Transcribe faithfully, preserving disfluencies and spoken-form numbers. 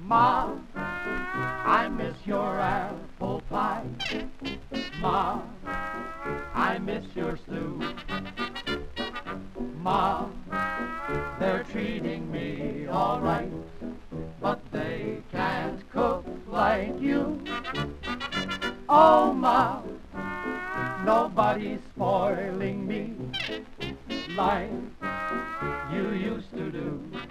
Ma, I miss your apple pie. Ma, I miss your stew. Ma, they're treating me all right, but they can't cook like you. Oh, Ma, nobody's spoiling me like you used to do.